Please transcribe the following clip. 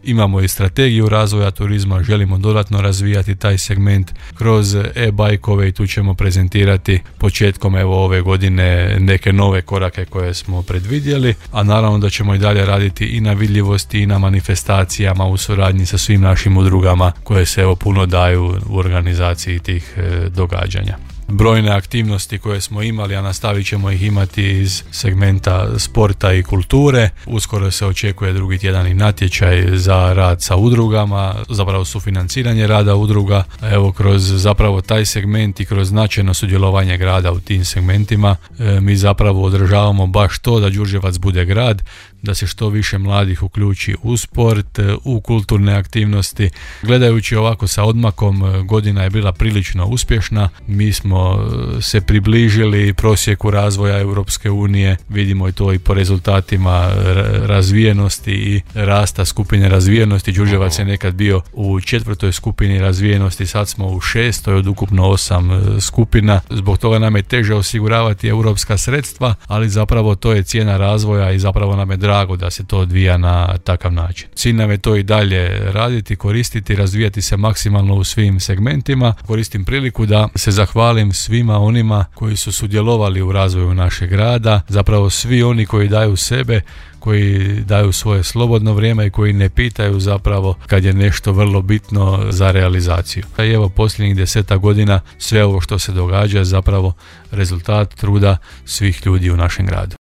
Imamo i strategiju razvoja turizma, želimo dodatno razvijati taj segment kroz e-bajkove i tu ćemo prezentirati početkom ove godine neke nove korake koje smo predvidjeli, a naravno da ćemo i dalje raditi i na vidljivosti i na manifestacijama u suradnji sa svim našim udrugama koje se puno daju u organizaciji tih događanja. Brojne aktivnosti koje smo imali, a nastavit ćemo ih imati iz segmenta sporta i kulture. Uskoro se očekuje drugi tjedan i natječaj za rad sa udrugama, zapravo sufinanciranje rada udruga. Evo, kroz zapravo taj segment i kroz značajno sudjelovanje grada u tim segmentima mi zapravo održavamo baš to da Đurđevac bude grad, da se što više mladih uključi u sport, u kulturne aktivnosti. Gledajući ovako sa odmakom, godina je bila prilično uspješna. Mi smo se približili prosjeku razvoja Europske unije, vidimo i to i po rezultatima razvijenosti i rasta skupine razvijenosti. Đurđevac je nekad bio u 4. skupini razvijenosti, sad smo u 6. od ukupno 8 skupina. Zbog toga nam je teže osiguravati europska sredstva, ali zapravo to je cijena razvoja i zapravo nam je drago da se to odvija na takav način. Cilj nam je to i dalje raditi, koristiti, razvijati se maksimalno u svim segmentima. Koristim priliku da se zahvalim svima onima koji su sudjelovali u razvoju našeg grada, zapravo svi oni koji daju sebe, koji daju svoje slobodno vrijeme i koji ne pitaju zapravo kad je nešto vrlo bitno za realizaciju. I evo, posljednjih 10 godina sve ovo što se događa je zapravo rezultat truda svih ljudi u našem gradu.